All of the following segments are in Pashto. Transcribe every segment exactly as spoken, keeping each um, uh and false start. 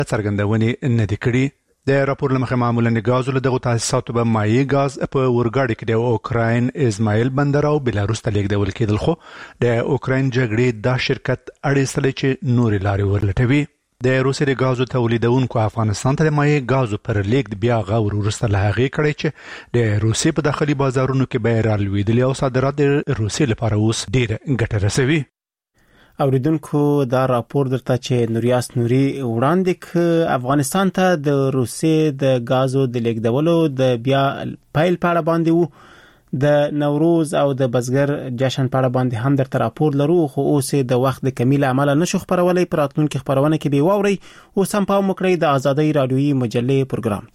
څرګندونې نه دي کړي. د راپور لمخې معمولا د غازو له دغو تاسیساتو به مایع غاز په اورګاډي کې د اوکراین ازمایل بندر او بلاروس ته لیږدول کېدل، خو د اوکراین جګړې دا شرکت اړیستلی چې نورې لارې ورلټوي. د روسیې د غازو تولیدونکو افغانستان ته د مایع غازو پر لیږد بیا غور وروسته له هغې کړی چې د روسیې په داخلي بازارونو کې بیې رالوېدلې او صادرات د روسیې لپاره اوس ډېره ګټه رسوي. اوریدونکو دا راپور درته چې نوریاس نوري وړاندې ک افغانستان ته د روسیې د غازو د لیږدولو د بیا پایل پاړه باندې وو. د نوروز او د بزګر جشن پاړه باندې هم درته راپور لرو، خو اوس د وخت د کمی له امله نشو خبرولای. پر راتلونکي خبرونه کې به واوري. اوس هم پام وکړئ د آزادۍ رادیویي مجلې پروګرام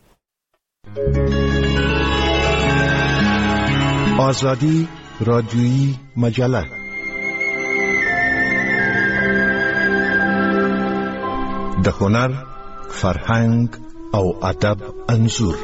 ته. آزادی رادیویی مجله د هنر، فرهنګ او ادب انځور.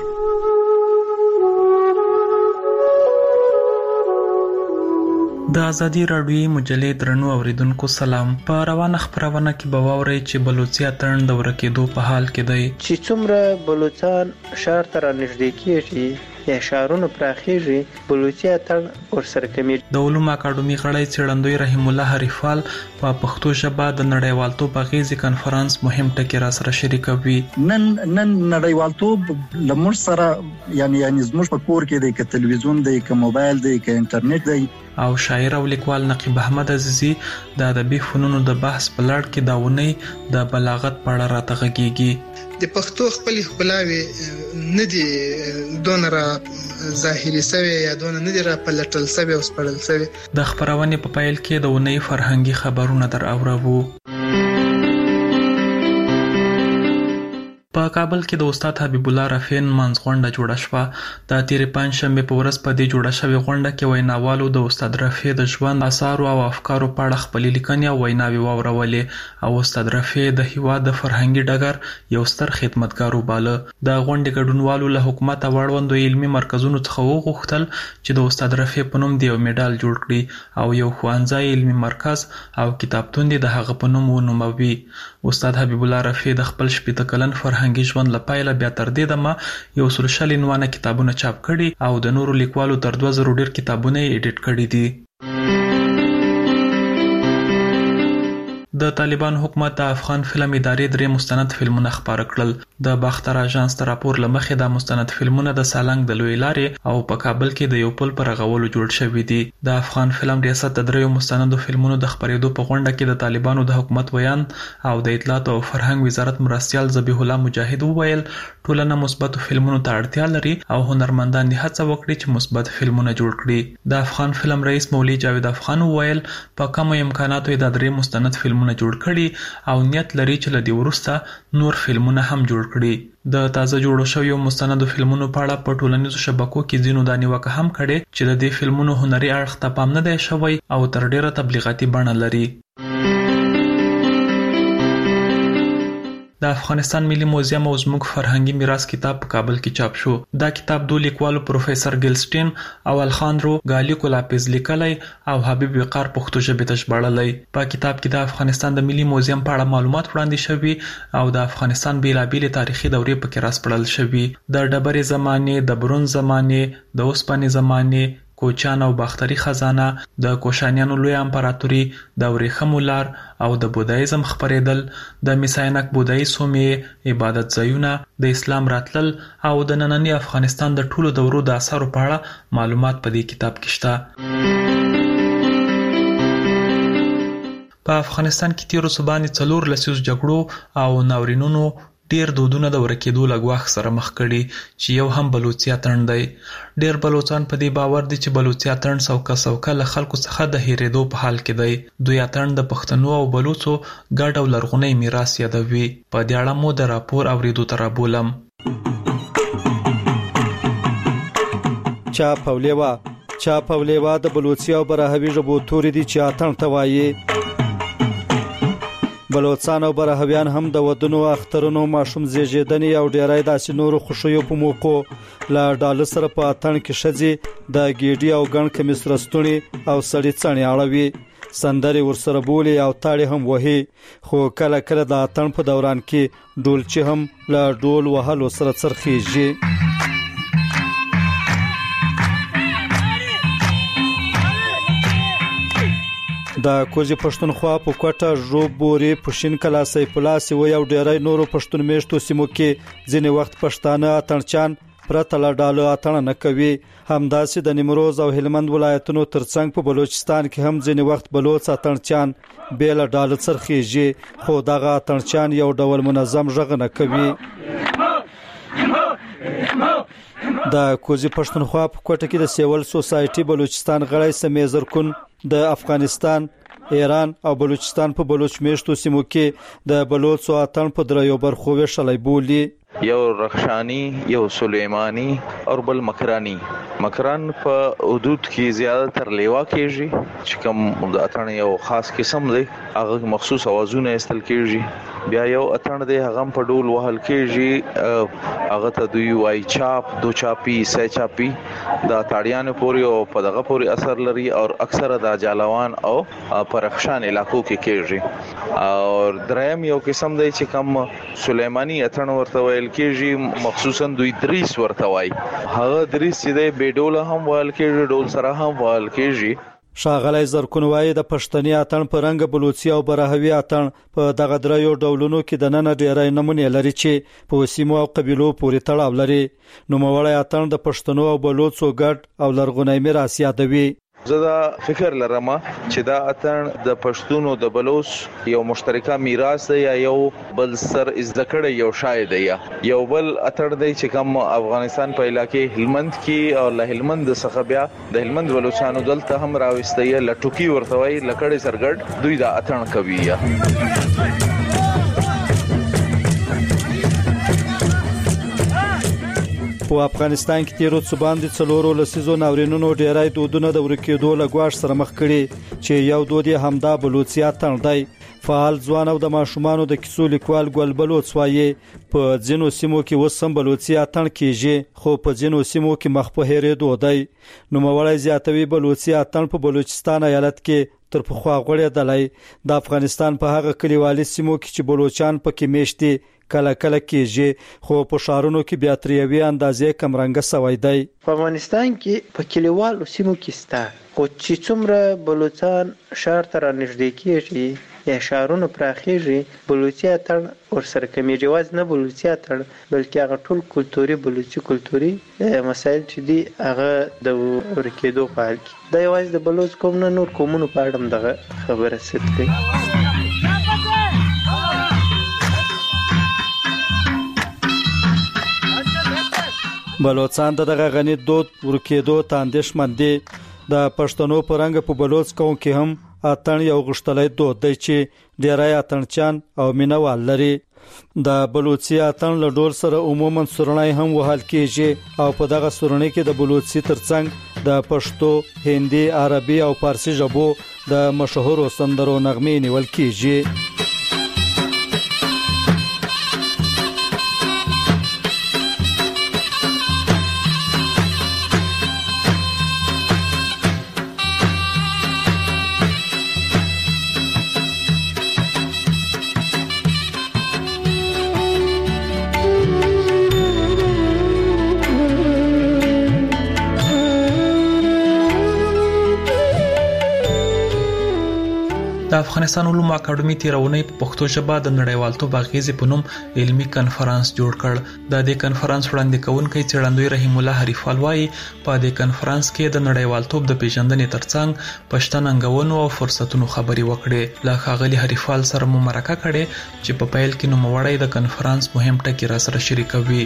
د آزادۍ رادیویي مجلې درنو اوریدونکو سلام. په روانه خبرونه کې به واورئ چې بلوڅي اتڼ د ورکېدو په حال کې دی. چې څومره بلوڅان ښار ته رانږدې کېږي یا ښارونه پراخېږي، بلوڅي اتڼ ورسره کمېږي. د علومو اکاډمي غړی څېړندوی رحیم الله حریفال په پښتو ژبه د نړیوالتوب اغیزې کنفرانس مهم ټکي را سره شریکوي. نن نن نړیوالتوب لمر سره یعنی یعنی زموږ په کور کې دی، که تلویزیون دی، که موبایل دی، که انټرنیټ دی. او شاعر او لیکوال نقیب احمد عزیزی د ادبي فنونو د بحث په لړ کې دا ونی د بلاغت په اړه راته غږیږي. د پښتو خپل خپلاوي نه دي دونه را ظاهري سوي یا دونه نه دي را پلټل سوي او سپړل سوي. د خبرونې په پیل کې د ونی فرهنګي خبرونه در اورو. په کابل کې د استاد حبیب الله رفین منځغونډه جوړه شوه. د تیرې پنځشنبې په ورځ په دې جوړه شوې غونډه کې ویناوالو د استاد رفیع د ژوند آثارو او افکارو په اړه خپلې لیکنې او ویناوې واورولې او استاد رفیع د هیواد د فرهنګي ډګر یو ستر خدمتګار وباله. د غونډې ګډونوالو له حکومت او اړوندو علمي مرکزونو څخه وغوښتل چې د استاد رفیع په نوم د یو میډال جوړ کړي او یو ښوونځی، علمي مرکز او کتابتون د هغه په نوم ونوموي. استاد حبیب الله رفیع د خپل شپېته کلن فرهنګي ژوند لپاره بیا تر دې دمه یو سل شل عنوانه کتابونه چاپ کړي او د نورو لیکوالو تر دوه زره ډیر کتابونه یې اډیټ کړي دي. د طالبان حکومت د افغان فلم ادارې درې مستند فلمونه خپاره کړل. د باختر اژانس تر راپور لمخې د مستند فلمونه د سالنګ د لوی لارې او په کابل کې د یو پل پر رغولو جوړ شوي دي. د افغان فلم ریاست د دریو مستندو فلمونو د خپرېدو په غونډه کې د طالبانو د حکومت ویان او د اطلاعات او فرهنګ وزارت مرستیال ذبیح الله مجاهد وویل ټولنه مثبتو فلمونو ته اړتیا لري او هنرمندان یې هڅه وکړي چې مثبت فلمونه جوړ کړي. د افغان فلم رئیس مولوي جاوید افغان وویل په کمو امکاناتو یې د درې مستند فلمونه جوړ کړي او نیت لري چې له دې وروسته نور فلمونه هم جوړ کړي. د تازه جوړو شویو مستندو فلمونو په اړه په ټولنیزو شبکو کې ځینو دا نیوکه هم کړې چې د دې فلمونو هنري اړخ ته پام نه دی شوی او تر ډیره تبلیغاتي بڼه لري. د افغانستان ملي موزیم او زموږ فرهنګي میراث کتاب په کابل کې چاپ شو. دا کتاب دوه لیکوالو پروفیسور ګلسټین او الخاندرو ګالیکو لاپیز لیکلی او حبیب وقار پښتو ژبې ته ژباړلی. په کتاب کې د افغانستان د ملي موزیم په اړه معلومات وړاندې شوي او د افغانستان بیلابیلې تاریخي دورې پکې راسپړل شوي. د ډبرې زمانې، د برونز زمانې، د اوسپنې زمانې، کوچان او باختري خزانه، د کوشانیانو لوی امپراتوري، د ورېښمو لار او د بودایزم خپرېدل، د میساینک بودایي سومې، عبادت ځایونه، د اسلام راتلل او د ننني افغانستان د ټولو دورو د اثارو په اړه معلومات په دې کتاب کې شته. په افغانستان کې تیرو صوبانې څلور لسیزو جګړو او ناورینونو ډیر دودونه د ورکېدو له ګواښ سره مخ کړي چې یو هم بلوڅي اتڼ دی. ډیر بلوڅان په دې باور دي چې بلوڅي اتڼ سوکه سوکه له خلکو څخه د هېرېدو په حال کې دی. دوی اتڼ د پښتنو او بلوڅو ګډ او لرغونی میراث یادوي. په دې اړه مو د راپور اورېدو ته رابولم. چاپ او لیوا چاپ او لیوا د بلوڅي او براهوي ژبو توري دي چې اتڼ ته وایي. بلوڅان او براهویان هم د ودونو، اخترونو، ماشوم زیږیدنې او ډیری داسې نورو خوښیو په موقعو له ډاله سره په اتڼ کې ښځې د ګیډي او ګڼ کمیس رستونې او سړي څڼې اړوي. سندري ورسره بولي او تاړي هم وهي خو کله کله د اتن په دوران کې ډولچي هم لا ډول وهلو سره څرخيږي. د کوزي پښتونخوا په کوټه ژوب بوري پښین کلا سیف الله سی و یو ډیرای نورو پښتون میشتو سیمو کې ځینې وخت پښتانه اتنچان پرته لا ډالو اتن نه کوي. همداسې د نیمروز او هلمند ولایتونو ترڅنګ په بلوچستان کې هم ځینې وخت بلوچ اتنچان بیل ډالو څرخيږي خو دغه اتنچان یو ډول منظم ژغ نه کوي. د کوزي پښتونخوا په کوټه کې د سیول سوسایټي بلوچستان غړی سمیزر کن د افغانستان، ایران او بلوچستان په بلوچ میشتو سیمو کې د بلوچ او اتن په درایو برخو وشلای بولی. یو رخشانی، یو سلیمانی او بل مکرانی. مکران په حدود کې زیاده تر لیوا کېږي چې کوم د اتن یو خاص قسم دی، هغه مخصوص اوازونه استل کېږي. بیا یو اتن دی هغه په ډول وهل کېږي، هغه ته دوی وای چاپ، دو چاپی، سه چاپی. دا تاړیان پوري او په دغه پوري اثر لري او اکثره د جالوان او پرخشان علاقو کې کېږي. او دریم یو قسم دی چې کوم سلیمانی اتن ورته ویل کېږي، مخصوصا دوی دریس ورته وای. هغه دریس چې دی بیډول هم ویل کېږي، ډول سره هم ویل کېږي. شاغلی زرکون وای د پښتني اتن په رنګ بلوچي او برهوي اتن په دغه درایو ډولونو کې د نن ډیرای نمونه لري چې په سیمو او قبيلو پورې تړاو لري. نو موړی اتن د پښتنو او بلوچو ګډ او لرغونی میراث یادوي. زه دا فکر لرم چې دا اتن د پښتونو د بلوچ یو مشترکه میراث دی یا یو بل سر ازدکړه یو شاید دی. یو بل اتن دی چې کوم افغانستان په علاقې هلمند کې او له هلمند څخه بیا د هلمند بلوچستانو دلته هم راوستي لټوکی ورته وای لکړې سرګړ دوی دا اتن کوي. په افغانستان کې تیرو څو باندې څلورو لسیزو ناورینونو ډیرای دودونه د ورکېدو لګواش سره مخ کړي چې یو دود یې همدا بلوچستان تن دی. فعال ځوان او د ماشومانو د کیسو لیکوال ګل بلوچ وایي په ځینو سیمو کې وسم بلوچستان کېږي خو په ځینو سیمو کې مخ په هېرېدو دی. نو موړی زیاتوي بلوچستان په بلوچستان ایالت کې تر پخوا غوړې دلای د افغانستان په هغه کلیوالي سیمو کې چې بلوچستان پکې میشتي کله کله کېږي خو په شهرونو کې بیا تریوي اندازې کم رنګه سوی دی. په افغانستان کې په کلیوالو سیمو کې ستا خو چې څومره بلوچستان شهر ته رانږدې کېږي یا شهرونه پراخېږي بلوچي اتن ورسره کمیږي. یوازې نه بلوچي اتن بلکې هغه ټول کلتوري بلوچي کلتوري مسایل چې دي هغه د ورکېدو په حال کې. دا یوازې د بلوچ قوم نه نور قومونو په اړه هم دغه خبره ست کوي. بلوچستان دغه غني دود ورکېدو تاندېشمن دي. د پښتنو په رنګ په بلوچ قوم کې هم اتن یو غشتلای دود دی چې ډیرای اتنچان او مینوال لري. د بلوچي اتن له ډول سره عموما سورنۍ هم وهل کېږي او په دغه سورنۍ کې د بلوچي ترڅنګ د پښتو، هندي، عربي او فارسي ژبو د مشهورو سندرو نغمې نیول کېږي. د افغانستان علومو اکاډمي تیرونی په پښتو ژبه د نړیوالتوب اغیزې په نوم علمي کنفرانس جوړ کړ. د دې کنفرانس وړاندې کوونکی څېړندوی رحیم الله حریفال وایي په دې کنفرانس کې د نړیوالتوب د پیژندنې ترڅنګ پښتون ننګونو او فرصتونو خبري وکړي. له ښاغلي حریفال سره مو مرکه کړې چې په پیل کې نوموړی د کنفرانس مهم ټکي را سره شریکوي.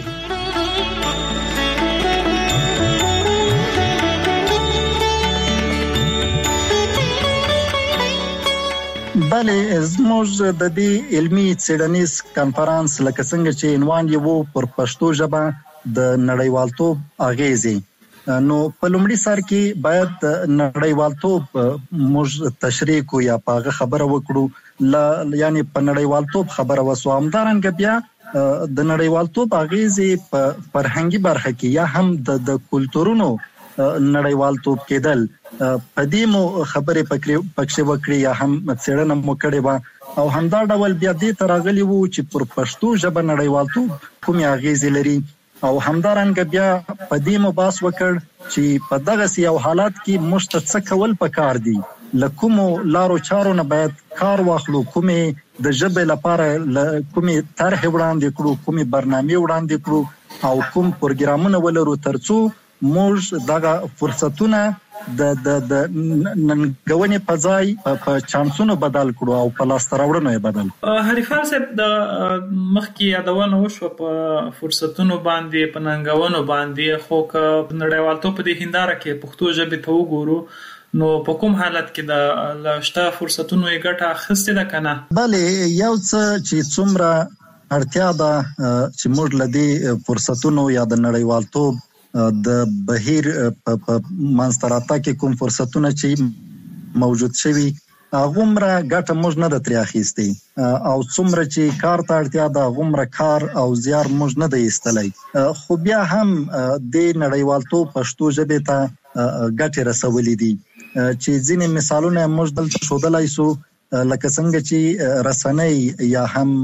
بله زموږ د دې علمي څېړنیز کنفرانس لکه څنګه چې عنوان یې وو پر پښتو ژبه د نړیوالتوب اغیزې، نو په لومړي سر کې باید د نړیوالتوب موږ تشریح کو یا په هغه خبره وکړو، یعنی په نړیوالتوب خبره وسو. همدارنګه بیا د نړیوالتوب اغیزې په فرهنګي برخه کې یا هم د کلتورونو نړیوالتوب کېدل پدې مو خبرې پکې وکړي یا هم څېړنه مو کړې و او همدا ډول بیا دې ته راغلي وو چې پر پښتو ژبه نړیوالتوب کومې اغېزې لري او همدارنګه بیا پدې مو باس وکړ چې په دغه یو حالات کې موږ ته څه کول پکار دي لکومو لارو چارو نه باید کار واخلو کومې د ژبې لپاره کومې طرح وړاندې کړو کومې برنامې وړاندې کړو او کوم پروګرامونه ولرو ترڅو موږ دغه فرصتونه د د د ننګونې په ځای په چانسونو بدل کړو او په لاسته راوړنو یې بدل. حریفال صاحب د مخکې یادونه وشوه په فرصتونو باندې په ننګونو باندې خو که نړیوالتوب په دې هنداره کې پښتو ژبې ته وګورو نو په کوم حالت کې د لاشته فرصتونو یې ګټه اخیستې ده کنه؟ بلې یو څه چې څومره اړتیا ده چې موږ له دې فرصتونو یا د نړیوالتوب د بهیر په منځته کې کوم فرصتونه چې موجود شوي هغومره ګټه موږ نه ده ترې اخیستې او څومره چې کار ته اړتیا ده هغومره کار او زیار موږ نه دی ایستلی خو بیا هم د نړیوالتوب پښتو ژبې ته ګټې رسولې دي چې ځینې مثالونه موږ دلته ښودلی سو لکه څنګه چې رسنۍ یا هم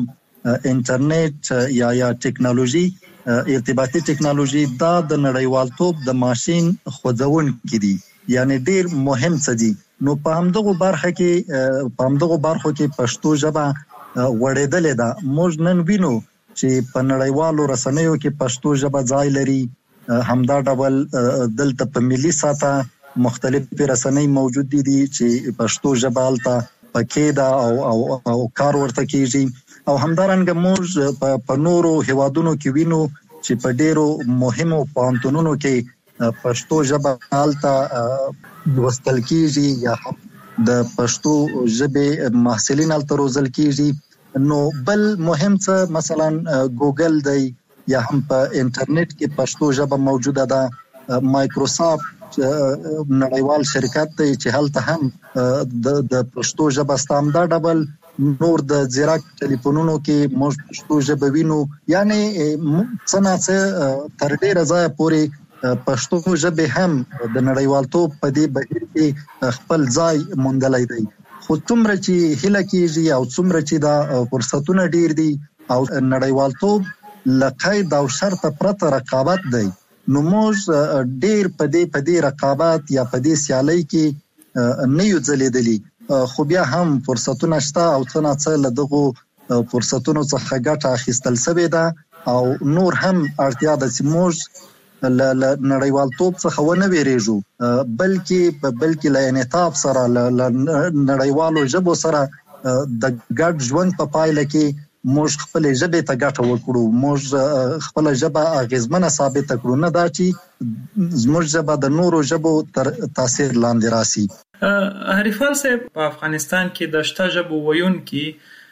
انټرنیټ یا یا ټیکنالوژي ارتباطي ټیکنالوژي دا د نړیوالتوب د ماشين خوځونکي دي یعنی ډیر مهم څه دي نو په همدغه برخه کې په همدغه برخه کې پښتو ژبه وړېدلې ده موږ نن وینو چې په نړیوالو رسنیو کې پښتو ژبه ځای لري همدا ډول دلته په ملي ساته مختلف رسنۍ موجود دي چې پښتو ژبه الته پکې ده او او او کار ورته کیږي او همدارنګه موږ په نورو هیوادونو کې وینو چې په ډیرو مهمو پوهنتونونو کې پښتو ژبه الته لوستل کیږي یا د پښتو ژبې محصلین الته روزل کیږي نو بل مهم څه مثلا ګوګل دی یا هم په انټرنیټ کې پښتو ژبه موجوده ده مایکروسافت نړیوال شرکت دی چې هلته هم د پښتو ژبه ستامدا ډبل نور د زیراک ټلیفونونو کې موږ پښتو ژبه وینو یعنی څه نه څه تر ډیره ځایه پورې پښتو ژبه هم د نړیوالتوب په دې بهیر کې خپل ځای موندلی دی خو څومره چې هیله کېږي او څومره چې دا فرصتونه ډیر دي او نړیوالتوب له قید او شرط پرته رقابت دی نو موږ ډیر په دې په دې رقابت یا په دې سیالۍ کې نه یو ځلیدلی خو بیا هم فرصتونه شته او څه نه څه له دغو فرصتونو څخه ګټه اخیستل شوې ده او نور هم اړتیا ده چې موږ له نړیوالتوب څخه ونه ویریږو بلکې بلکې له انعطاف سره له نړیوالو ژبو سره د ګډ ژوند په پایله کې موږ خپل ژبې ته ګټه وکړو موږ خپل ژبه اغیزمنه ثابت کړو نه دا چې زموږ ژبه د نورو ژبو تر تاثیر لاندې راسي. حریفال صاحب په افغانستان کې د شته ژبو ویونکي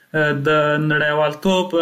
د نړیوالتوب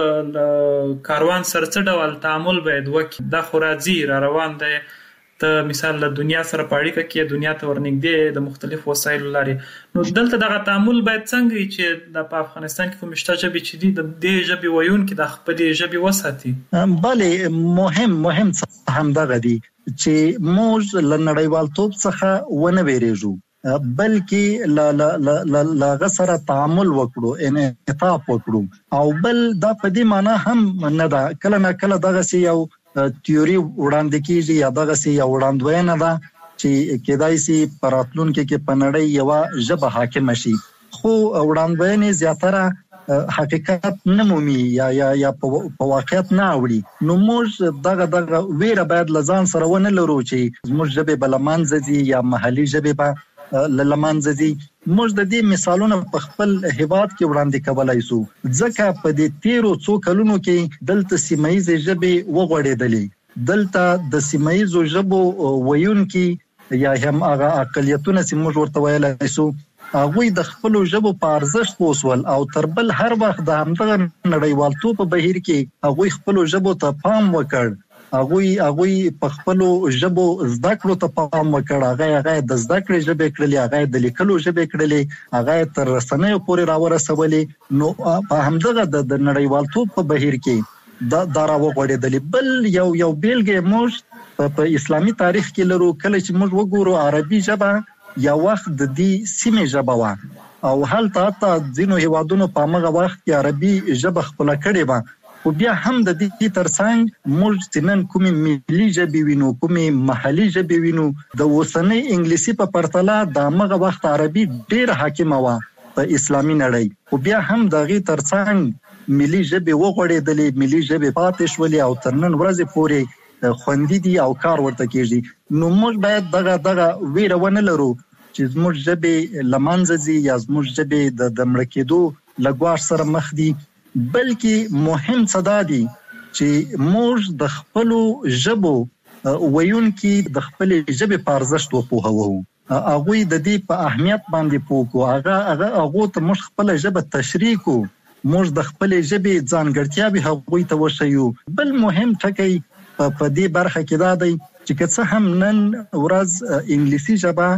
کاروان سره څه ډول تعامل باید وکړي دا خو راځي را روان دی ته مثال له دنیا سره په اړیکه کې دنیا ته ورنږدې د مختلفو وسایلو لارې نو دلته دغه تعامل باید څنګه وي چې د په افغانستان کې کوم شته ژبې چې دي د دې ژبې ویونکي د خپلې ژبې وساتي؟ بلې مهم مهم څه همدغه دي چې موږ له نړیوالتوب څخه ونه ویریږو بلکې لا لا غسر تعامل وکړو انعطاف وکړو او بل دا په دې معنی هم نه ده کله نه کله دغه سی یو تیوري وړاندې کیږي یا دغه سی یو وړاندوینه ده چې کېدای شي په راتلونکي کې په نړۍ یو ژبه حاکم شي خو وړاندوینې زیاتره حقیقت نه مومي یا یا یا په واقعیت نه اوړي نو موږ دغه دغه ویره باید لزان سره ونه لرو چې موږ ژبه بلمانځي دي یا محلي ژبه به لمانځي دي موږ د دې مثالونه په خپل هیواد کې وړاندې کولای شو ځکه په دې تیرو څو کلونو کې دلته سیمایي ژبه وغوړېدلې دلته د سیمایي ژبو ویونکي یا هم هغه اقلیتونه چې موږ ورته ویلای شو هغه د خپل ژبو په ارزښت پوسول او تربل هر وخت د همدغه نړیوالتوب په بهیر کې هغه خپل ژبو ته پام وکړ هغه هغه په خپل ژبو زده کړو ته پام وکړ هغه هغه د زده کړې ژبه کړلې هغه د لیکلو ژبه کړلې هغه تر رسنیو پورې راورسولې نو په همدغه د نړیوالتوب په بهیر کې دا دراو غوړېدلې بل یو یو بیلګه موږ په اسلامي تاریخ کې لرو کله چې موږ وګورو عربي ژبه یا وخت د دې سیمې ژبه وه او هلته حتی ځینو هیوادونو په همغه وخت کې عربي ژبه خپله کړې وه، خو بیا هم د دې ترڅنګ موږ چې نن کومې ملي ژبې وینو، کومې محلي ژبې وینو، د اوسنۍ انګلیسي په پرتله د همغه وخت عربي ډېره حاکمه وه په اسلامي نړۍ، خو بیا هم د هغې ترڅنګ ملي ژبې وغوړېدلې، ملي ژبې پاتې شولې او تر نن ورځې پورې خوندي دي او کار ورته کېږي. نو موږ باید دغه دغه ویره ونه لرو چې زموږ ژبې له منځه ځي یا زموږ ژبې د مړه کېدو له ګواښ سره مخ دي، بلکې مهم څه دا دي چې موږ د خپلو ژبو ویونکي د خپلې ژبې په ارزښت وپوهوو، هغوی د دې په اهمیت باندې پوه کړو، هغه هغه هغو ته موږ خپله ژبه تشریح کړو، موږ د خپلې ژبې ځانګړتیاوې هغوی ته وښیو. بل مهم ټکی په دې برخه کې دا دی چې که څه هم نن ورځ انګلیسي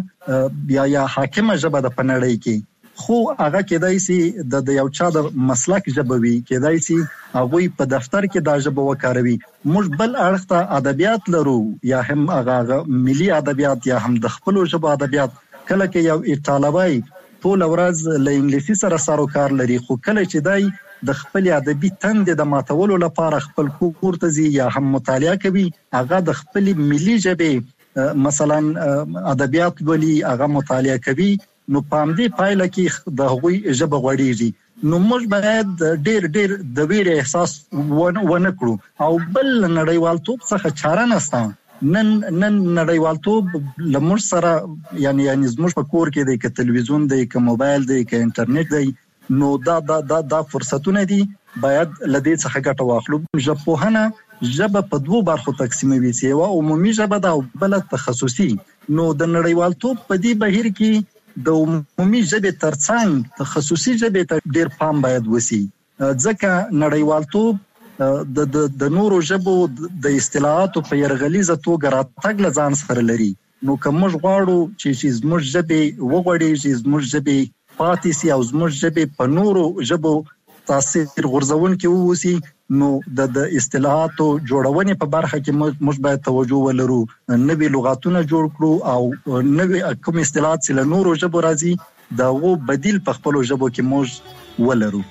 ژبه یا یا حاکمه ژبه ده په نړۍ کې، خو هغه کېدای شي د یو چا د مسلک ژبه وي، کېدای شي هغوی په دفتر کې دا ژبه وکاروي. موږ بل اړخ ته ادبیات لرو، یا هم هغه ملي ادبیات یا هم د خپلو ژبو ادبیات. کله کې یو ایټالوی ټوله ورځ له انګلیسي سره سر و کار لري، خو کله چې دی د خپل ادبي تندې د ماتولو لپاره خپل کور ته ځي یا هم مطالعه کوي، هغه د خپل ملي ژبې مثلا ادبیات ولي، هغه مطالعه کوي، نو په همدې پایله کې د هغوی ژبه غوړېږي. نو موږ باید ډېر ډېر د ویرې احساس ونه کړو. او بل نړیوالتوب څخه چاره نشته. نن نن نړیوالتوب له موږ سره یعنی یعنی زموږ په کور کې دی، که تلویزیون دی، که موبایل دی، که انټرنیټ دی، نو دا دا دا دا فرصتونه دي، باید له دې څخه ګټه واخلو. ژبپوهنه ژبه په دوو برخو تقسیموي، چې یوه عمومي ژبه ده او بله تخصصي. نو د نړیوالتوب په دې بهیر کې د عمومي ژبې ترڅنګ تخصصي ژبې ته ډېر پام باید وشي، ځکه نړیوالتوب د د نورو ژبو د اصطلاحاتو په یرغلیزه توګه راتګ له ځان سره لري. نو که موږ غواړو چې زموږ ژبې وغوړېږي، زموږ ژبې پاتې سي او زموږ ژبې په نورو ژبو تاثیر غورځونکي واوسي، نو د د اصطلاحاتو جوړونې په برخه کې موږ باید توجه ولرو، نوي لغاتونه جوړ کړو او نوي کوم اصطلاحات چې له نورو ژبو راځي د هغو بدیل په خپلو ژبو کې موږ ولرو.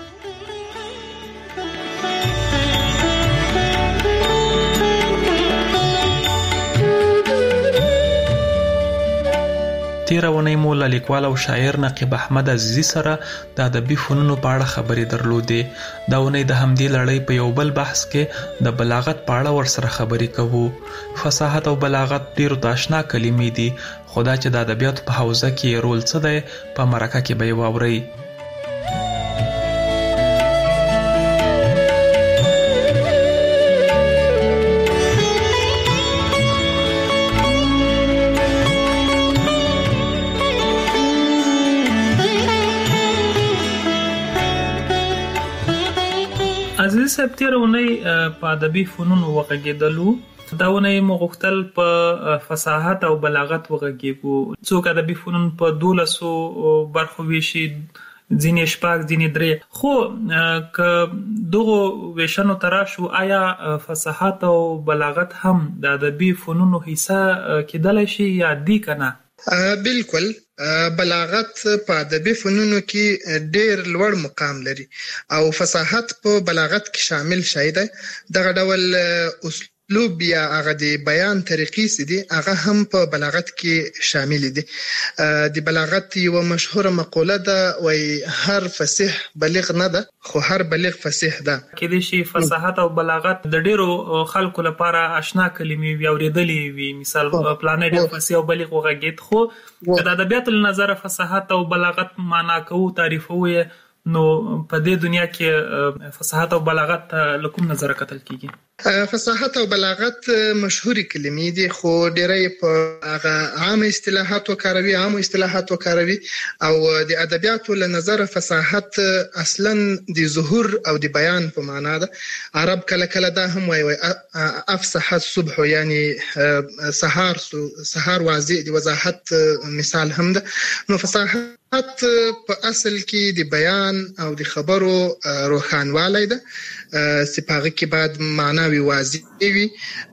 تیره ونې مو له لیکوال او شاعر نقیب احمد عزیزي سره د ادبي فنونو په اړه خبرې درلودې. دا ونې د همدې لړۍ په یو بل بحث کې د بلاغت په اړه ورسره خبرې کوو. فصاحت او بلاغت ډېرو ته اشنا کلمې دي، خو دا چې د ادبیاتو په حوزه کې رول څه دی په مرکه کې به یې واورئ. عزیز صاحب، تیره اونۍ په ادبي فنونو وغږېدلو. دا اونۍ مو غوښتل په فصاحت او بلاغت وغږېږو. څوک ادبي فنون په دولسو برخو ویشي، ځینې شپږ، ځینې درې. خو که دغو ویشنو ته راشو، آیا فصاحت او بلاغت هم د ادبي فنونو حصه کېدلی شي یا دی که نه؟ بالکل. بلاغت په ادبي فنونو کې ډېر لوړ مقام لري او فصاحت په بلاغت کې شامل شوی دی. دغه ډول اسلوب یا هغه د بیان طریقې چې دي هغه هم په بلاغت کې شامل دي. د بلاغت یوه مشهوره مقوله ده، وایي هر فصیح بلیغ نه ده، خو هر بلیغ فصیح ده. کېدای شي فصاحت او بلاغت د ډېرو خلکو لپاره اشنا کلمې وي، اورېدلې وي، مثال پلانې ډېر فصیح او بلیغ وغږېد. خو که د ادبیاتو له نظره فصاحت او بلاغت معنا کوو، تعریفوو یې، نو په دې دنیا کې فصاحت او بلاغت له کوم نظره کتل کیږي؟ فصاحت او بلاغت مشهوري کلمې دي، خو ډېری په هغه عام اصطلاحات وکاروي، عام اصطلاحات وکاروي. او د ادبیاتو له نظره فصاحت اصلا د ظهور او د بیان په معنا ده. عرب کله کله دا هم وایي افصح الصبح، یعنی سحار سحار واضح د وضاحت مثال هم ده. نو فصاحت په اصل کې د بیان او د خبرو روښانوالی ده چې په هغه کې باید معناوي واضح وي،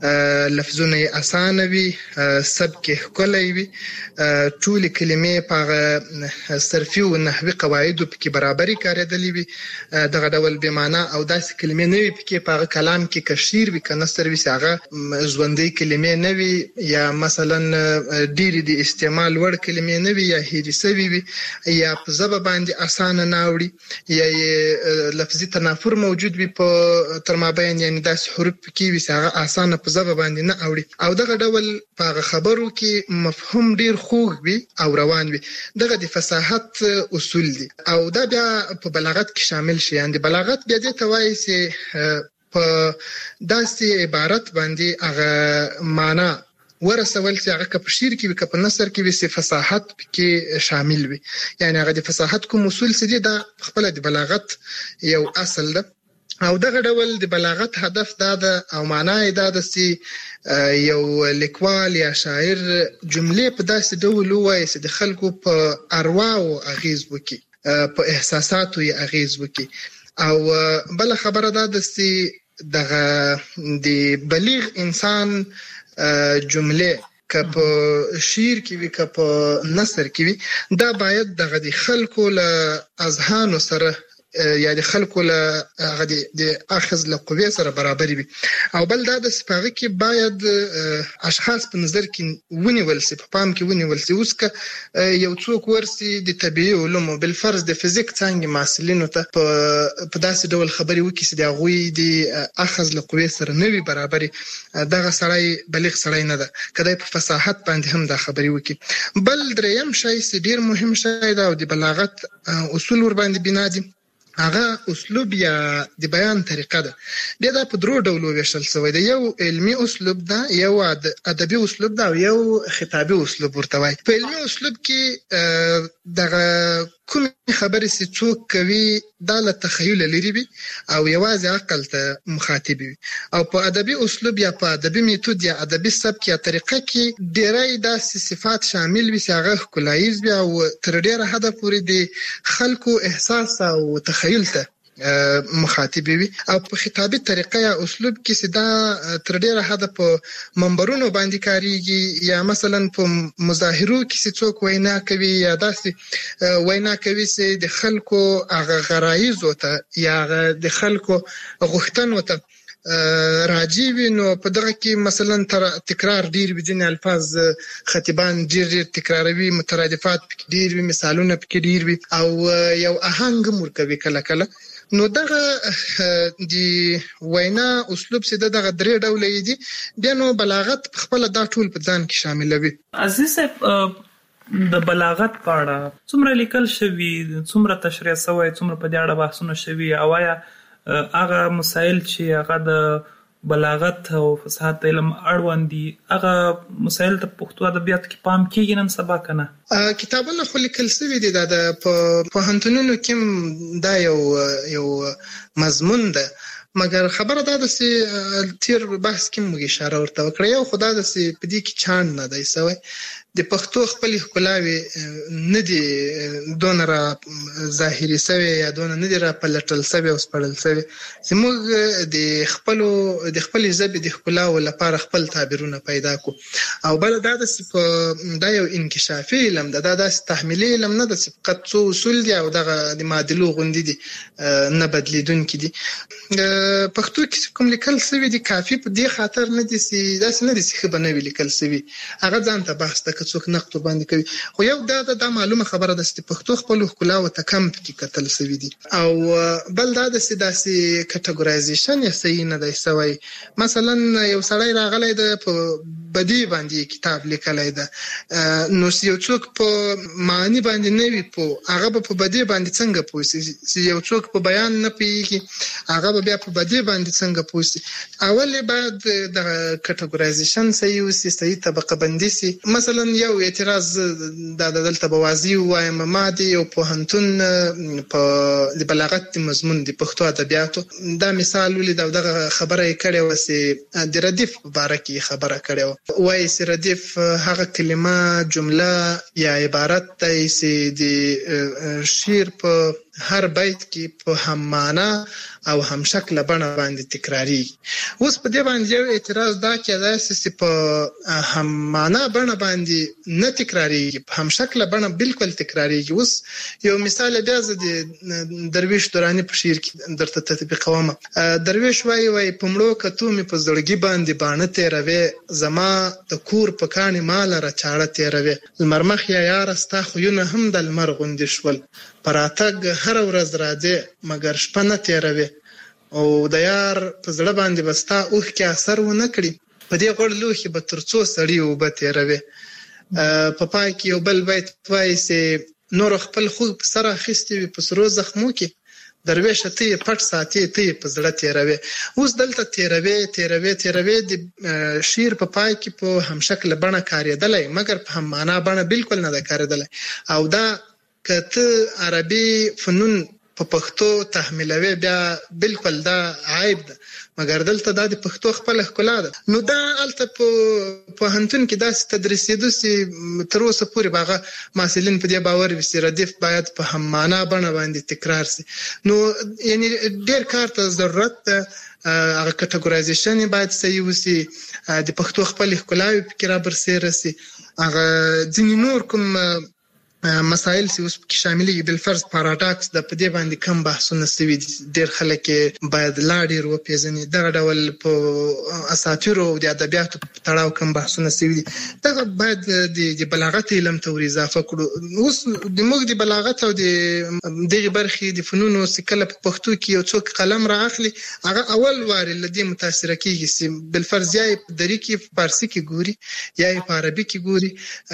لفظونه اسانه وي، سبک ښکلی وي، ټولې کلمې په هغه صرفي او نحوي قواعدو پکې برابري کارېدلې وي، دغه ډول بې معنا او داسې کلمې نه وي پکې په هغه کلام کې که شعر وي که نثر وي چې هغه ژوندۍ کلمې نه وي، یا مثلا ډېرې د استعمال وړ کلمې نه وي، یا هېرې سوي وي، یا په ژبه باندې اسانه نه اوړي، یا یې لفظي تنافر موجود وي په تر مابین، یعنی داسې حروف پکې وي چې هغه اسانه په ژبه باندې نه اوړي، او دغه ډول په هغه خبرو کې مفهوم ډیر خوږ وي او روان وي. دغه د فصاحت اصول دي او دا بیا په بلاغت کې شامل شي. یعنی بلاغت بیا دې ته وایي چې په داسې عبارت باندې هغه معنا ورسول چې هغه که په شعر کې وي که په نثر کې وي چې فصاحت کې شامل وي. یعنی هغه د فصاحت کوم اصول چې دي دا خپله د بلاغت یو اصل ده، او دغه ډول د بلاغت هدف دا ده او معنا یې دا ده چې یو لیکوال یا شاعر جملې په داسې ډول ووایي چې د خلکو په ارواحو اغیز وکړي، په احساساتو یې اغیز وکړي. او بله خبره دا ده چې دغه د بلیغ انسان جملې که په شعر کې وي که په نثر کې وي، دا باید دغه د خلکو له اذهانو سره یا د خلکو له هغه د اخذ له قوې سره برابر وي. او بل دا د سپاغه کې باید اشخاص په نظر کې ونیول شي، په پام کې ونیول شي. اوس که یو څوک ورسي د طبيعي علومو بالفرض د فزیک څانګې محصلینو ته په داسې ډول خبرې وکړي چې د هغوی د اخذ له قوې سره نه وي برابرې، دغه سړی بلیغ سړی نه ده، که دی په فصاحت باندې هم دا خبرې وکړي. بل دریم شی چې ډېر مهم شی ده او د بلاغت اصول ور باندې بنا دي، هغه اسلوب یا د بیان طریقه ده. بیا دا په درو ډولو ویشل شوی ده، یو علمي اسلوب ده، یو ادبي اسلوب ده، او یو خطابي اسلوب ورته وایي. په علمي اسلوب کې دغه کوم خبرې چې څوک کوي دا له تخیل لري وي او یوازې عقل ته مخاطب وي، او په ادبي اسلوب یا په ادبي میتود یا ادبي سبک یا طریقه کې ډېری داسې صفات شامل وي چې هغه ښکلاییز وي او تر ډېره حده پورې د خلکو احساس او تخیل ته مخاطب وي. او په خطابي طریقه یا اسلوب کې چې دا تر ډېره حده په منبرونو باندې کاریږي، یا مثلا په مظاهرو کې چې څوک وینا کوي یا داسې وینا کوي چې د خلکو هغه غرایزو ته یا د خلکو غوښتنو ته راجی وي، نو په دغه کې مثلا تکرار ډیر وي، ځینې الفاظ خطیبان ډیر ډیر تکراروي، مترادفات پکې ډیر وي، مثالونه پکې ډیر وي، او یو آهنګ مرکوي کله کله. نو دغه د وینا اسلوب چې دغه درې ډول دي، بیا نو بلاغت خپل دا ټول په ځان کې شاملوي. عزیز صاحب، د بلاغت په اړه څومره لیکل شوي، څومره تشریح شوی، څومره په دې اړه بحثونه شوي، او آیا هغه مسائل چې هغه د بلاغت او فصاحت علم اړوند دي هغه مسائل ته پښتو ادبیات کې پام کیږي نن سبا کنه؟ کتابونه خو لیکل شوي دي، دا د پوهنتونونو کې دا یو یو مضمون ده، مګر خبره دا ده چې تیر بحث کې موږ اشاره ورته وکړه، یو خدا ده چې په دې کې چاند نه دی سوی، د پښتو خپل ښکلاوي نه دي دونه را ظاهري سوي یا دونه نه دي را پلټل سوي او سپړل سوي، چې موږ د خپلو د خپلې ژبې د ښکلاو لپاره خپل تعبیرونه پیدا کړو. او بل دا ده چې دا یو انکشافي علم ده، دا داسې تحمیلي علم نه ده چې فقط څو اصول دي او دغه د معادلو غوندې دي نه بدلیدونکي دي. پښتو کې کوم لیکل سوي دي کافي په دې خاطر نه دي چې داسې نه دي چې ښه به نه وي لیکل سوي، هغه ځان ته بحث ده که څوک نقد باندې کوي. خو یو دا دا معلومه خبره ده چې پښتو خپل ښکلاو ته کم کې کتل سوي دي. او بل دا ده چې داسې کټګورایزیشن یې صحیح نه دی سوی. مثلا یو سړی راغلی ده په بدی باندې کتاب لیکلی ده، نو یو څوک په معنی باندې نه وي پوه، هغه به په بدی باندې څنګه پوه شي؟ چې یو څوک په بیان نه پوهېږي هغه به بیا په بدی باندې څنګه پوه شي؟ اول باید د کټګورایزیشن صحیح وسي، صحیح طبقه بندي سي. مثلا یو اعتراض دا دلته به واضح وایم، ما د یو پوهنتون په د بلاغت مضمون د پښتو ادبیاتو دا مثال ولید او دغه خبره یې کړې وه چې د ردیف په باره کې خبره کړې وه، وایي چې ردیف هغه کلمه جمله یا عبارت دی چې د شعر په هر بیت کې په هم معنا او هم شکل بڼه باندې تکراری. اوس په دې باندې یو اعتراض دا کېدای چې په هم معنا بڼه باندې نه تکراری، په هم شکل بڼه بالکل تکراری. اوس یو مثال بیا زه د درویش دورانی په شعر کې درته تطبیقوم. درویش وایي وایي په مړو کتو مې په زړګي باندې باڼه تیروي، زما د کور په کاڼي مال را چاړه تیروي، لمر مخ یا یار ستا خویونه هم د لمر غوندې شول، پراتګ هر ورځ راځي مګر شپه نه تیروي، او د یار په زړه باندې بستا اوښ کې اثر ونه کړي، په دې غوړ لوښي به تر څو سړي اوبه تیروي. په پای کې یو بل بیت وایي چې نور خپل خوب سره اخیستي وي په سرو زخمو کې، درویش ته یې پټ ساتي ته یې په زړه تیروي. اوس دلته تیروي تیروي تیروي د شعر په پای کې په هم شکل بڼه کارېدلی مګر په هم معنا بڼه بالکل نه ده کارېدلی. او دا کته عربي فنون په پښتو تحمیلوي بیا بالکل دا عیب ده، مګر دلته دا د پښتو خپل ښکلا ده. نو دا الته په پوهنتون کې داسې تدریسېدو چې تر اوسه پورې به هغه محصلین په دې باور وي چې ردیف باید په هم معنا بڼه باندې تکرار شي. نو یعنی ډېر کار ته ضرورت ده، هغه کټګورایزیشن باید صحیح وشي، د پښتو خپل ښکلاوې پکې رابرسېره شي. هغه ځینې نور کوم مسائل چې اوس پکې شاملېږي، بالفرض پاراډاکس د په دې باندې کم بحثونه شوي دي، ډېر خلک باید لا ډېر وپېژني. دغه ډول په اساطیرو او د ادبیاتو په تړاو کم بحثونه شوي دي، دغه باید د بلاغت علم ته ور اضافه کړو. اوس د موږ د بلاغت او د دغه برخې د فنونو چې کله په پښتو کې یو څوک قلم را اخلي، هغه اول واري له دې متاثره کېږي چې بالفرض یا په دري کې په فارسي کې ګوري، یا په عربي کې ګوري،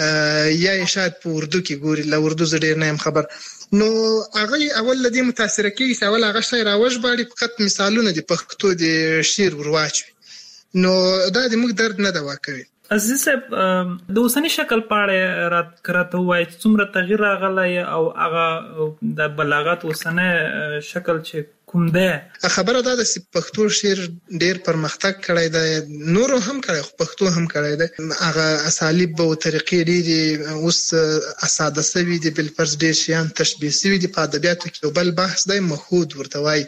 یا شاید په اردو کې ګوري. له اردو زه ډېر نه یم خبر. نو هغه اول له دې متاثره کېږي چې اول هغه شی راوژباړي، فقط مثالونه د پښتو د شعر ورواچوي. نو دا د موږ درد نه دوا کوي. عزیز صاحب، د اوسني شکل په اړه راته ووایئ چې څومره تغییر راغلی او هغه د بلاغت اوسنی شکل چې کوم دی؟ خبره دا ده چې پښتو شعر ډېر پرمختګ کړی دی، نورو هم کړی خو پښتو هم کړی دی. هغه اسالیب او طریقې ډېرې اوس اساده شوي دي، بالفرض ډېر شیان تشبیه شوي دي. په ادبیاتو کې یو بل بحث دی مخود ورته وایي،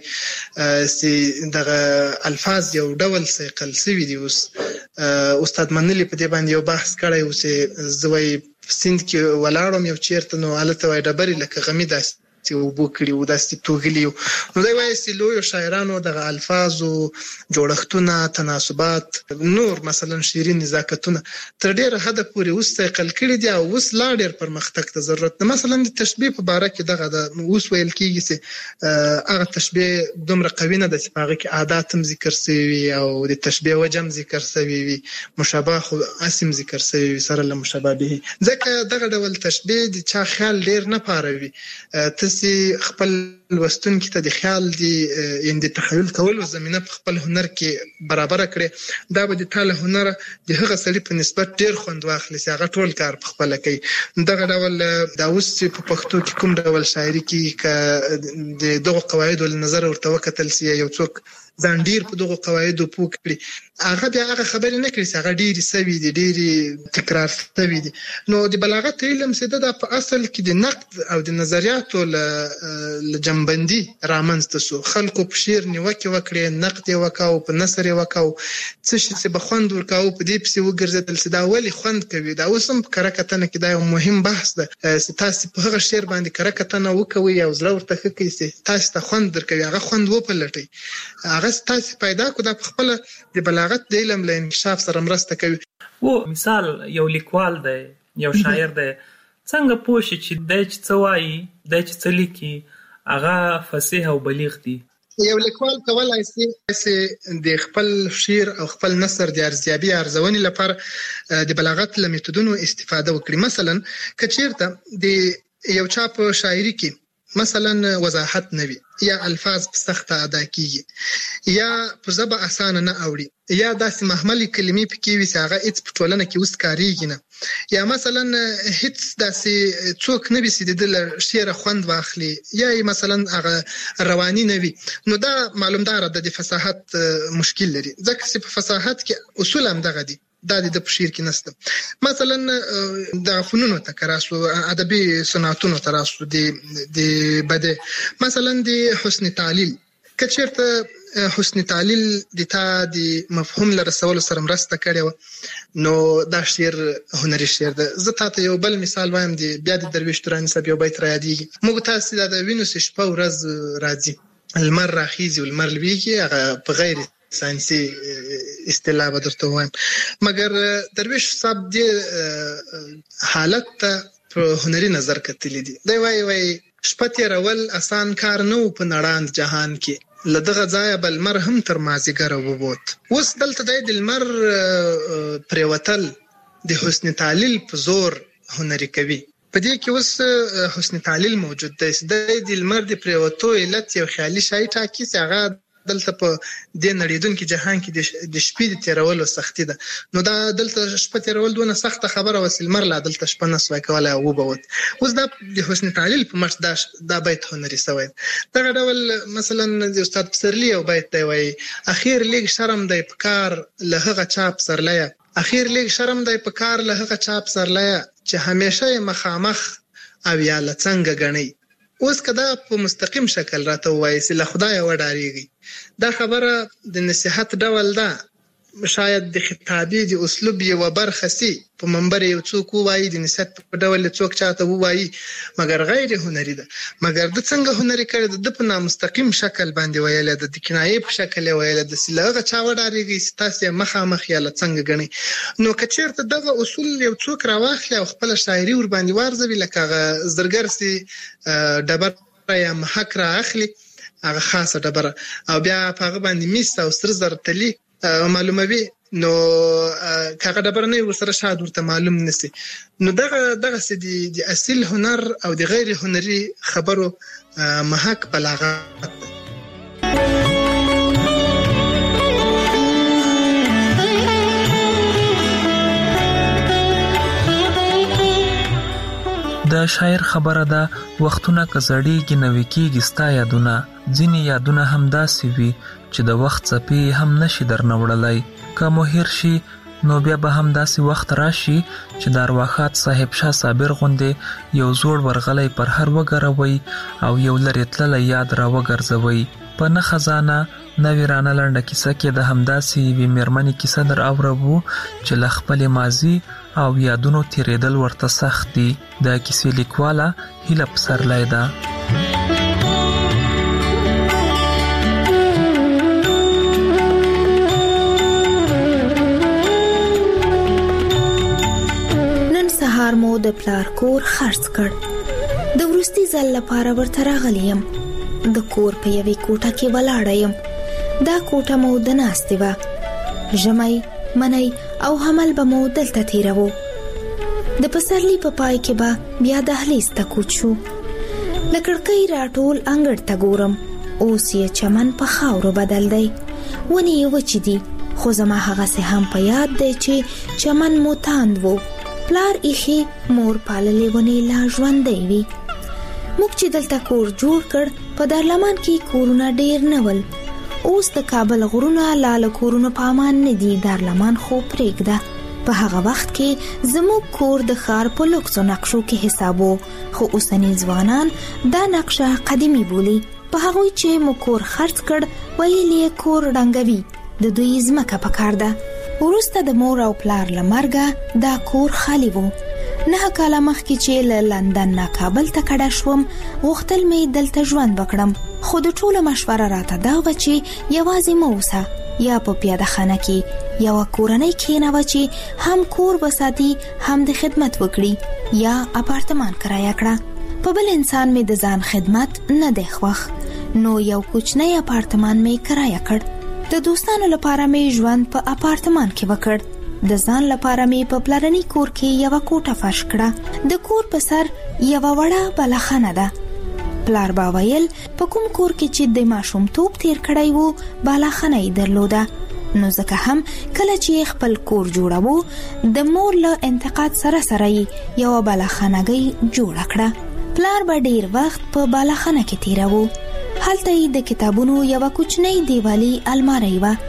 چې دغه الفاظ یو ډول صیقل شوي دي. اوس استاد منلی په دې باندې یو بحث کړی و چې زه وایي سیند کې ولاړم یو چېرته، نو هلته وایي ډبرې لکه غمي داسې اوبو کړي و، داسې توغلي و. نو دی وایي چې لویو شاعرانو دغه الفاظو جوړښتونه، تناسبات، نور مثلا شعري نزاکتونه تر ډېره حده پورې اوس صیقل کړي دي او اوس لا ډېر پرمختګ ته ضرورت ده. مثلا د تشبیه په باره کې دغه ده، اوس ویل کېږي چې هغه تشبیه دومره قوي نه ده چې په هغه کې عادات هم ذکر شوي وي او د تشبیه وجه هم ذکر شوي وي، مشابه خو اسم ذکر شوي وي سره له مشابهه. ځکه دغه ډول تشبیه د چا خیال ډېر نه پاروي، ته خپل لوستونکي ته د خیال دی یعنې د تخیل کولو زمینه په خپل هنر کې برابره کړي. دا به د تا له هنره د هغه سړي په نسبت ډېر خوند واخلي چې هغه ټول کار په خپله کوي. دغه ډول دا اوس چې په پښتو کې کوم ډول شاعري کېږي، که د دغو قواعدو له نظره ورته وکتل سي، یو څوک ځان ډېر په دغو قواعدو پوه کړي، هغه بیا هغه خبرې نه کړي چې هغه ډېرې سوي دي، ډېرې تکرار سوي دي. نو د بلاغت علم چې ده دا په اصل کې د نقد او د نظریاتو له جنبندي رامنځته شو. خلکو په شعر نیوکې وکړې، نقد یې وکاو، په نثر یې وکاو، څه شي چې به خوند ورکاو په دې پسې وګرځېدل چې دا ولې خوند کوي. دا اوس هم په کره کتنه کې دا یو مهم بحث ده چې تاسې په هغه شعر باندې کره کتنه وکوئ او زړه ورته ښه کړئ چې تاسې ته خوند درکوي، هغه خوند وپلټئ، هغه تاسې پیدا کړو. دا په خپله د بلاغت د علم له انکشاف سره مرسته کوي. و مثال یو لیکوال دی، یو شاعر دی، څنګه پوه شي چې دی چې څه وایي، دی چې څه لیکي هغه فصیح او بلیغ دی؟ یو لیکوال کولای شي چې د خپل شعر او خپل نثر د ارزیابي ارزونې لپاره د بلاغت له میتودونو استفاده وکړي. مثلا که چیرته د یو چا په شاعري کې مثلا وضاحت نه وي، یا الفاظ په سخته ادا کیږي، یا په ژبه اسانه نه اوړي، یا داسې محملي کلمې پکې وي چې هغه هیڅ په ټولنه کې اوس کارېږي نه، یا مثلا هیڅ داسې څوک نه وي چې د ده له شعره خوند واخلي، یا مثلا هغه رواني نه وي، نو دا معلومداره ده د فصاحت مشکل لري. ځکه چې په فصاحت کې اصول هم دغه دي، د د شعر کې نشته. مثلا د فنونو تکراسو ادبي صنعتونو تراسو د د بده مثلا د حسن تعلیل کچرته حسن تعلیل د تا د مفهوم لرسول سره مرسته کړي نو دا شعر هنري شعر ده. زه تاسو یو بل مثال وایم د بیا د درویش تورانی صاحب یو بیت را یادېږي موږ تاسو د وینوس شپه ورځ راځي المر راخیزي والمر لویږي هغه په غیر ساينسي اصطلاح به درته وایم مګر درویش صاحب د حالت ته هنري نظر کتلی دي. دی وای وای شپه تیرول آسان کار نه په نړاند جهان کې لدغه ځای بل مر هم تر مازیګر وبوت. اوس دلته د المر پریوتل د حسن تعلیل په زور هنري کوي. په دې کې اوس حسن تعلیل موجود دی. د المر د پریوتو علت یو خیالي شای ټاکي چې هغه دلته په د نړیدونکو جهان کې د شپې د تیرولو سختي ده. نو دا دلته شپه تیرول دونه سخته خبره وسیل مر لا دلته شپه نسوي کولای او وبوت. اوس دا د حسن تعلیل په مش دا دا بیت هنري سوی. دا ډول مثلا د استاد پسرلی او بیت دی وای اخیر لیک شرم دی په کار له هغه چاپ سرلیا اخیر لیک شرم دی په کار له هغه چاپ سرلیا چې همیشه مخامخ او یا لڅنګ غنی. اوس کدا په مستقیم شکل راته وایي چې له خدای وډاریږي. دا خبره د نصيحت ډول ده شاید د خطابي د اسلوب یو برخه سي په منبر یو څوک وایي د نصيحت په ډول څوک چاته وایي مګر غیر هنري ده. مګر د څنګه هنري کړي د په نامستقیم شکل باندې ویل د کنایې په شکل ویل د سلغه چا وډاریږي ستاسو مخامخ یا لڅنګ غني. نو کچیرته دغه اصول یو څوک راواخلي او خپل شاعري ور باندې وارزوي لکه زرګر سي ډبر یا محک را اخلي هغه خاصه ډبره او بیا په هغه باندې میس او سر زر تلی معلوموي نو کاغه ډبر نه ورسره شاد ورته معلوم نسی. نو دغه دغه سدي د اصل هنر او د غیر هنري خبرو محک بلاغت. د شاعر خبره ده وختونه کزړیږي نوې کېږي ستا یادونه ځینې یادونه هم داسې وي چې د وخت څپې هم نشي درنه وړلی. که مو هیر شي نو بیا به هم داسې وخت راشي چې د ارواښاد صاحب شاه صابر غوندې یو زوړ ورغلی پر هر وګروئ او یو لرې تللی یاد را وګرځوئ. په نه خزانه نوې رانه لنډه کیسه کې د همداسې یوې مېرمنې کیسه در اورو چې له خپلې ماضي او یادونو تیریدل ورته سخت دي. د کیسې لیکواله هیله پسرلی ده. نن سهار مو د پلار کور خرڅ کړ. د وروستي ځل لپاره ورته راغلی یم. د کور په یوې کوټه کې ولاړه یم. دا کوټه مو د ناستې وه. ژمی منی او حمل به مو دلته تیروو. د پسرلی په پای کې به بیا دهلیز ته کوچ شو. له کړکۍ راټول انګړ ته ګورم. اوس یې چمن په خاورو بدل دی. ونې یې وچې دي خو زما هغسې هم په یاد دی چې چمن مو تاند و. پلار ایښې مور پاللې ونې لا ژوندی وي. موږ چې دلته کور جوړ کړ په دارلمان کې کورونه ډیر نه ول. اوس د کابل غرونه لاله کورونه په امان نه دي. دارلمان خو پرېږده. په هغه وخت کې زموږ کور د ښار په لوکسو نقشو کې حسابو خو اوسني ځوانان دا نقشه قدیمي بولي. په هغوی چې مو کور خرڅ کړ ویل یې کور ړنګوي. د دوی ځمکه پکار ده. وروسته د مور او پلار له مرګه دا کور خالی وو. نه کاله مخکې چې له لندن نه کابل ته کډه شوم غوښتل مې دلته ژوند وکړم خو د ټوله مشوره راته دا وه چې یوازې مه اوسه یا په پیاده خانه کې یوه کورنۍ کښېنوه چې هم کور وساتي هم د خدمت وکړي یا اپارتمان کرایه کړه. په بل انسان مې د ځان خدمت نه دی خوښ نو یو کوچنی اپارتمان مې کرایه کړ. د دوستانو لپاره مې ژوند په اپارتمان کې وکړ. د ځان لپاره مې په پلرني کور کې یوه کوټه فرش کړه. د کور په سر یوه وړه بلخانه ده. پلار با ویل په کوم کور کې چې د ماشومتوب تیر کړی وو بلخانه یې درلوده. نو ځکه هم کله چې خپل کور جوړوو د مور له انتقاد سره سره یې یوه بلخانهګۍ جوړه کړه. پلار به ډیر وخت په بلخانه کې تیروو. هلته یې د کتابونو یوه کوچنۍ دیوالي الماری وه.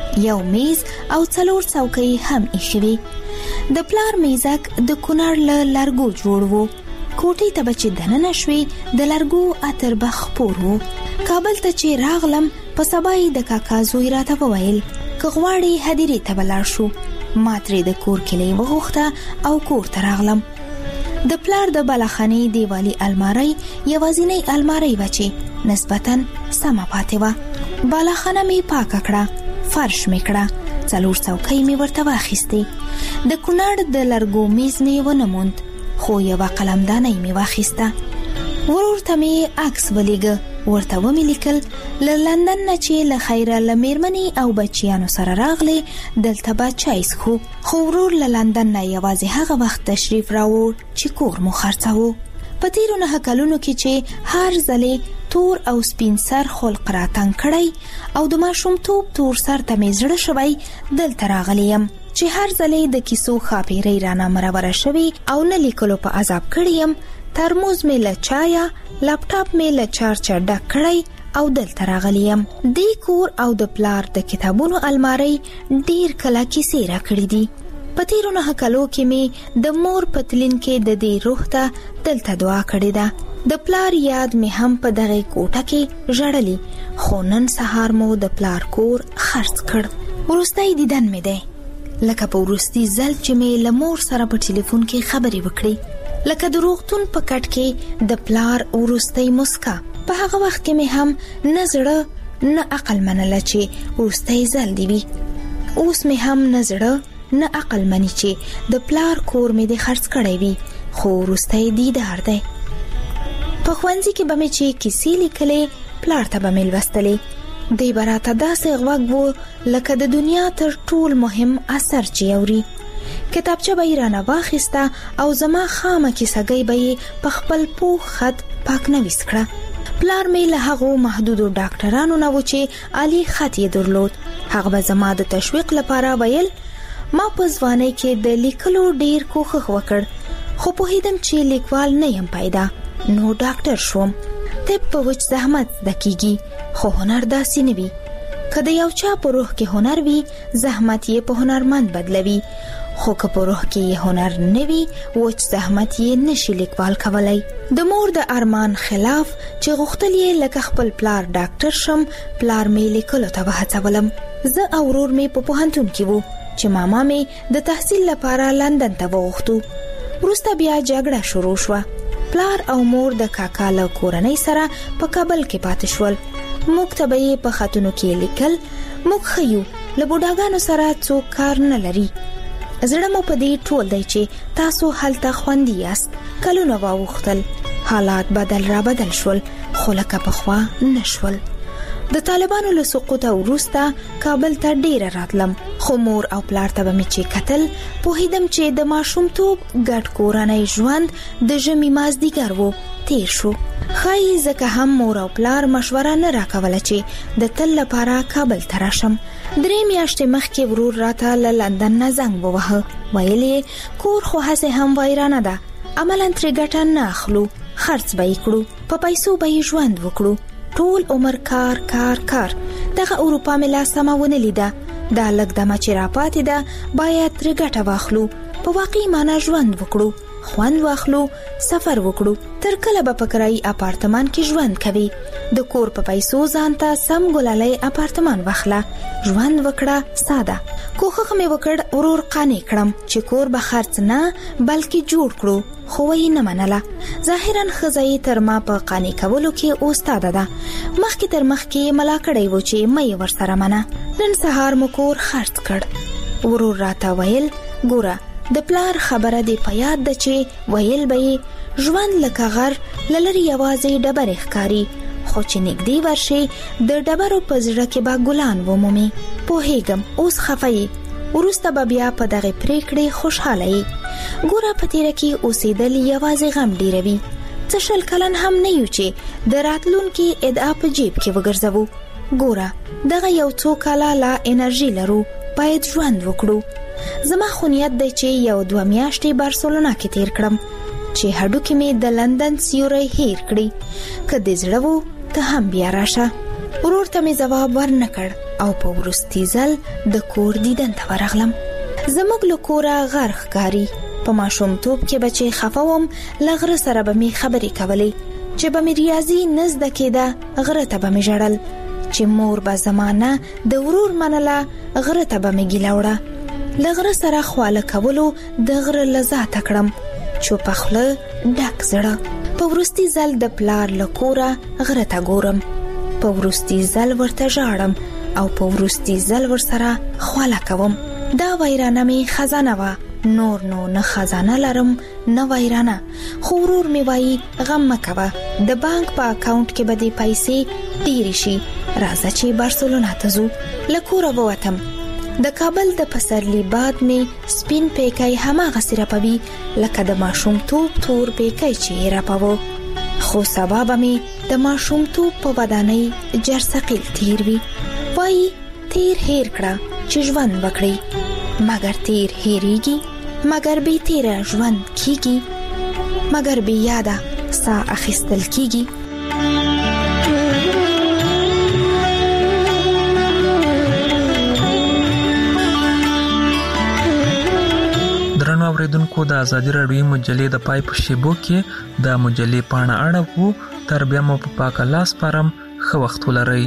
یو میز او څلور څوکۍ هم ایښې وې. د پلار میزک د کونړ له لرګو جوړ و. کوټې ته به چې دننه شوې د لرګو عطر به خپور و. کابل ته چې راغلم په سبا یې د کاکا زوی راته وویل که غواړې هدیرې ته به لاړ شو. ما ترې د کور کیلۍ وغوښته او کور ته راغلم. د پلار د بالاخانې دیوالي المارۍ یوازینۍ المارۍ وه چې نسبتاً سمه پاتې وه. بالاخانه مې پاکه کړه، فرش مې کړه، څلور څوکۍ مې ورته واخیستې. د کونړ د لرګو میز مې ونه موند، خو یوه قلمدانۍ مې واخیسته. ورور ته مې عکس ولیږه، ورته ومې لیکل له لندن نه چې له خیره له میرمنې او بچیانو سره راغلی دلته به چای څښو. خو ورور له لندن نه یوازې هغه وخت تشریف راوړ چې کور مو خرڅاوه. په تیرو نهه کلونو کې چې هر ځلې تور او سپین سر خلق راتنګ کړی او د ماشومتوب تور سر ته مې زړه شوی دلته راغلی یم چې هر ځلې د کیسو خاپیرۍ رانه مروره شوي او نه لیکلو په عذاب کړی یم. ترموز مې له چایا، لپټاپ مې له چارچه ډک کړی او دلته راغلی یم. دې کور او د پلار د کتابونو المارۍ ډیر کله کیسې راکړي دي. په تیرو نهه کلو کې مې د مور پتلین کې د دې روح ته دلته دعا کړې ده. د پلار یاد مې هم په دغه کوټه کې ژړلی، خو نن سهار مو د پلار کور خرڅ کړ. وروستی دیدن مې دی، لکه په وروستي ځل چې مې له مور سره په ټلیفون کې خبرې وکړې، لکه د روغتون په کټ کې د پلار وروستی مسکا. په هغه وخت کې مې هم نه زړه نه عقل منله چې وروستی ځل دی وي. اوس مې هم نه زړه نه عقل مني چې د پلار کور مې د خرڅ کړی وي، خو وروستی دیدار دی. په ښوونځي کې به مې چې کیسې لیکلې، پلار ته به مې لوستلې. دی به راته داسې غوږ و لکه د دنیا تر ټول مهم اثر چې اوري. کتابچه به یې رانه واخیسته او زما خامه کیسهګۍ به یې په خپل پوخ خط پاک نویس کړه. پلار مې له هغو محدودو ډاکټرانو نه و چې عالی خط یې درلود. هغه به زما د تشویق لپاره ویل. ما په ځوانۍ کې د لیکلو ډیر کوښښ وکړ، خو پوهیدم چې لیکوال نه یم پیدا، نو ډاکټر شوم. طب په وچ زحمت زده کیږي، خو هنر داسې نه وي. که د یو چا په روح کې هنر وي، زحمت یې په هنرمند بدلوي، خو که په روح کې یې هنر نه وي، وچ زحمت یې نشي لیکوال کولای. د مور د ارمان خلاف چې غوښتل یې لکه خپل پلار ډاکټر شم، پلار مې لیکلو ته وهڅولم. زه او ورور مې په پوهنتون کې وو چې ماما مې د تحصیل لپاره لندن ته وغوښتو. وروسته بیا جګړه شروع شوه. پلار او مور د کاکا له کورنۍ سره په کابل کې پاتې شول. موږ ته به یې په خطونو کې لیکل. موږ ښیو له بوډاګانو سره څوک کار نه لري. زړه مو په دې ټول دی چې تاسو هلته خوندي یاست. کلونه واوښتل، حالات بدل را بدل شول، خو لکه پخوا نه شول. د طالبانو له سقوطه وروسته کابل ته ډیره راتلم، خو مور او پلار ته به مې چې کتل پوهیدم چې د ماشومتوب ګډ کورنۍ ژوند د ژمي مازدیګر و تیر شو. ښایي ځکه هم مور او پلار مشوره نه راکوله چې د تل لپاره کابل ته راشم. درې میاشتې مخکې ورور راته له لندن نه زنګ ووهه. ویل یې کور خو هسې هم ویرانه ده، عملاً ترې ګټه نه اخلو، خرڅ به یې کړو، په پیسو به یې ژوند وکړو. ټول عمر کار کار کار. دغه اروپا مې لا سمه ونه لیده. دا لږ دمه چې راپاتې ده باید ترې ګټه واخلو، په واقعي معنا ژوند وکړو، خوند واخلو، سفر وکړو. تر کله به په کرایي اپارتمان کې ژوند کوي؟ د کور په پیسو ځان ته سم ګلالی اپارتمان واخله، ژوند وکړه ساده. کوښښ مې وکړ ورور قانع کړم چې کور به خرڅ نه بلکې جوړ کړو، خو یې نه منله. ظاهراً ښځه یې تر ما په قانع کولو کې استاده ده. مخکې تر مخکې ملا کړی و چې مه یې ورسره منه. نن سهار مو کور خرڅ کړ. ورور راته ویل ګوره د پلار خبره دې په یاد ده چې ویل به یې ژوند لکه غر له لرې یوازې ډبرې ښکاري، خو چې نږدې ورشي د ډبرو په زړه کې به ګلان ومومي. پوهیږم اوس خفه یې، وروسته به بیا په دغه پریکړې خوشحاله یې. ګوره په تیره کې اوسېدل یوازې غم ډیروي. څه شل کلن هم نه یو چې د راتلونکي ادعا په جیب کې وګرځوو. ګوره دغه یو څو کاله لا انرژي لرو، باید ژوند وکړو. زما خو نیت دی چې یو دوه میاشتې بارسلونا کې تیر کړم چې هډوکې مې د لندن سیوری هیر کړي. که دې زړه وو ته هم بیا راشه. ورور ته مې ځواب ور نه کړ. او په ورستي ځل د کور دیدن ته ورغلم. زموږ له کوره غر ښکاري. په ماشومتوب کې بچې خفوم، له غره سره به می خبرې کولې. چې به می ریاضي نه زده کېده، غره ته به می ژړل. چې مور به زمانه د ورور منله، غره ته به می ګیله وړه. له غره سره خواله کولو د غره لذت کړم. چوپه خوله ډک زړه. په ورستي ځل د پلار له کوره غره ته ګورم. په ورستي ځل ورته ژاړم او په ورستي ځل ورسره خواله کوم. دا ویرانه می خزانه وه، نور نو نه خزانه لرم نه ویرانه. خو ورور می وایي غم مکوه، د بانک په اکاونټ کې به دې پیسې ډېرې شي، راځه چې بارسلونا ته ځو. له کوره ووتم. د کابل د پسرلی باد می سپین پیکی هماغسې رپوي لکه د ماشومتوب تور پیکی چې یې رپوه. خو سبا به می د ماشومتوب په ودانۍ جرثقیل تیر وي. وایي تیر هیر کړه چې ژوند وکړي، مگر تیر هیریږي، مگر بې تیره ژوند کیږي، مگر بې یاده سا اخیستل کیږي. درنو اوریدونکو، د ازادي راډیو مجلې د پای په شیبو کې د مجلې پاڼه اړوو. تر بیا مو په پاکه لاس پرم. ښه وخت ولرئ.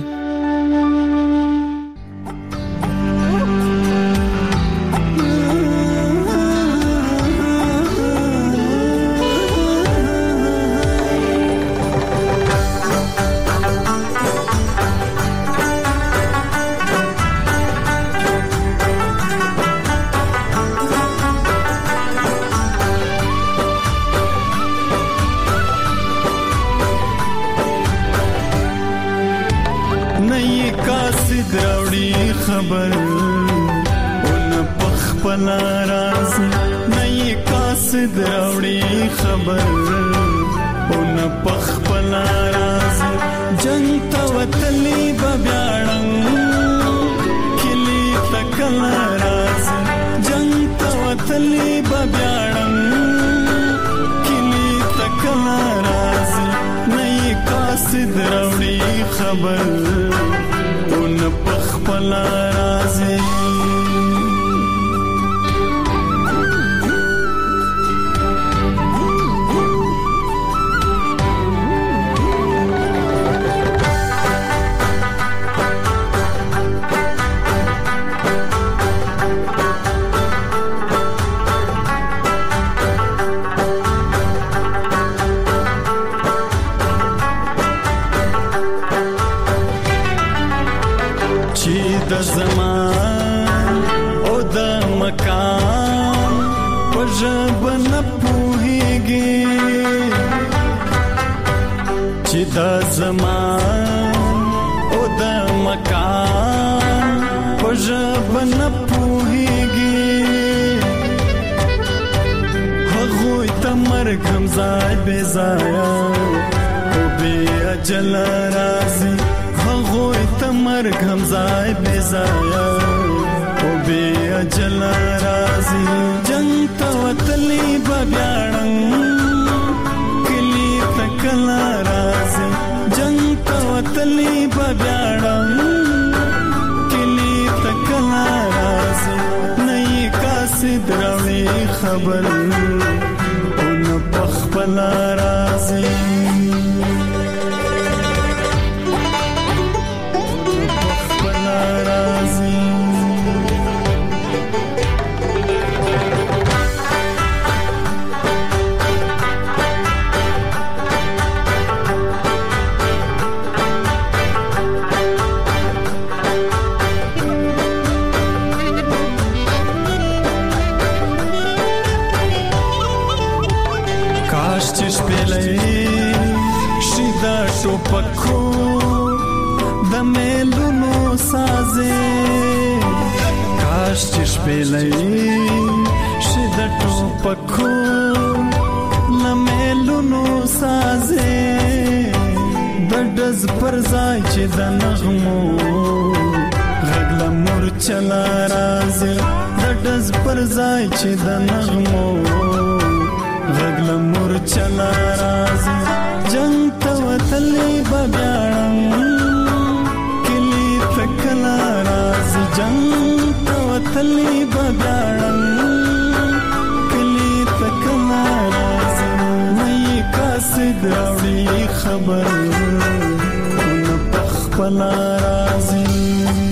خبر اون پخ پلا راز نئی قاصد راوڑی خبر اون پخ پلا راز جنگ تا وطلی ببیاڑم کلی تکلا راز جنگ تا وطلی ببیاڑم کلی تکلا راز نئی قاصد راوڑی خبر اون پخ پلا رازی زمان او د مکان پجب نه پوهیږي چې د زمان او د مکان پجب نه پوهیږي هغه ته مرګ هم ځای بے ضایع او بے اجل راځي هغوی ته مرګ هم ځای بې ځایه او بې اجله راځي جنګ ته وتلي به بیا ړنګ کلي ته کله راځي جنګ ته وتلي به بیا ړنګ کلي ته کله راځي نه یې قاصد راوړي خبر او نه پخپله راځي پکو د میلونو سازه کاش چې شپېلې شد ټوپکو د میلونو سازه بډز پر ځای چې د نغمو غږ مور چلا راځي بډز پر ځای چې د نغمو غږ مور چلا راځي جنگ تا وطلی ببیارم کلی تکلا تلی بداړل کلی تک ناراضي مې قاصد راوړي خبر نو پخپل راضي